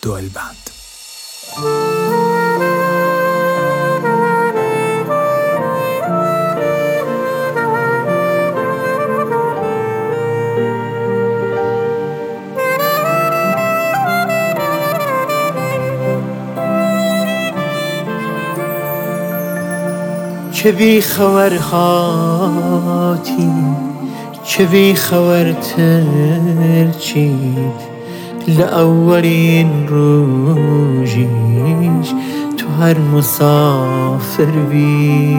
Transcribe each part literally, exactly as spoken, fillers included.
دولبند. چه بی خبر هاتی چه بی خبر ترچید لأولین روژیش تو هر مسافر بی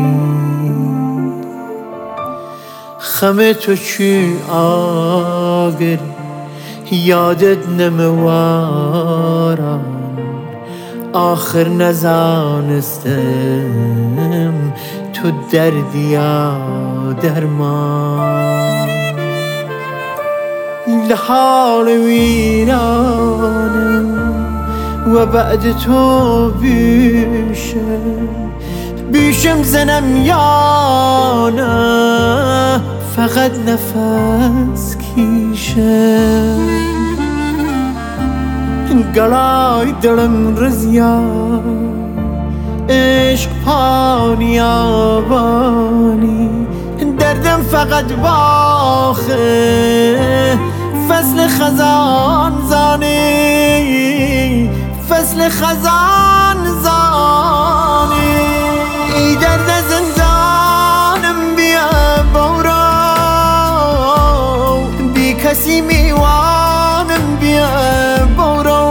خم تو چی آگر یادت نموارم آخر نزانستم تو دردی یا درمان لحال ویرانم و بعد تو بیشم بیشم زنم یا نه فقط نفس کیشم گلای دلم رزیا عشق پانی آبانی دردم فقط باخه فصل خزان زانی فصل خزان زانی ای درد زندانم بیا بورو بی کسی میوانم بیا بورو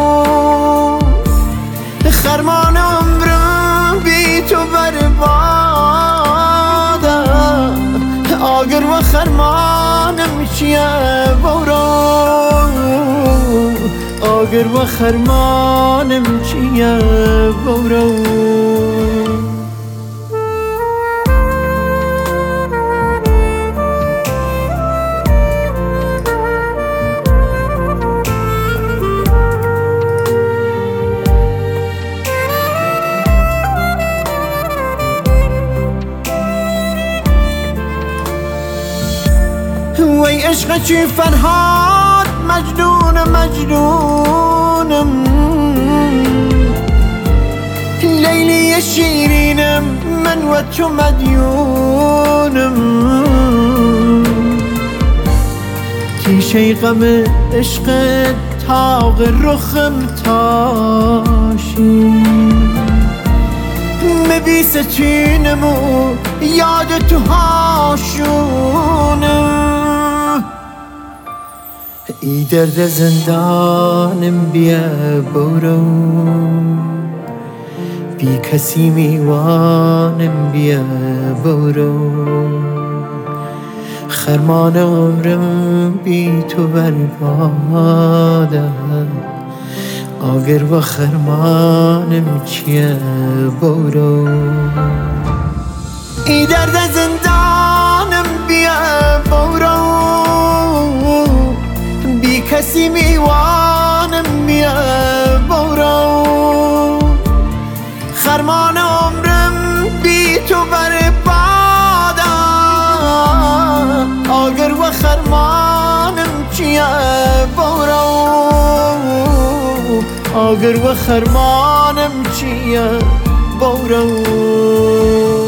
خرمان عمرم بی تو برباده آگر و خرمانم چیه بورو آگر و خرمانم چیه بورو وی عشق چی فرهاد مجنون مجنونم لیلی شیرینم من و تو مدیونم تیشه غم عشق تاق رخم تاشی مبی ستینم و یاد تو هاشونم ای درد زندانم بیا برو بی کسی میوانم بیا برو خرمان عمرم بی تو برباده آگر و خرمانم چیه برو ای درد زندانم بیا برو بی کسی میوانم بیا برو خرمان عمرم بی تو برباده آگر و خرمانم چیه برو آگر و خرمانم چیه برو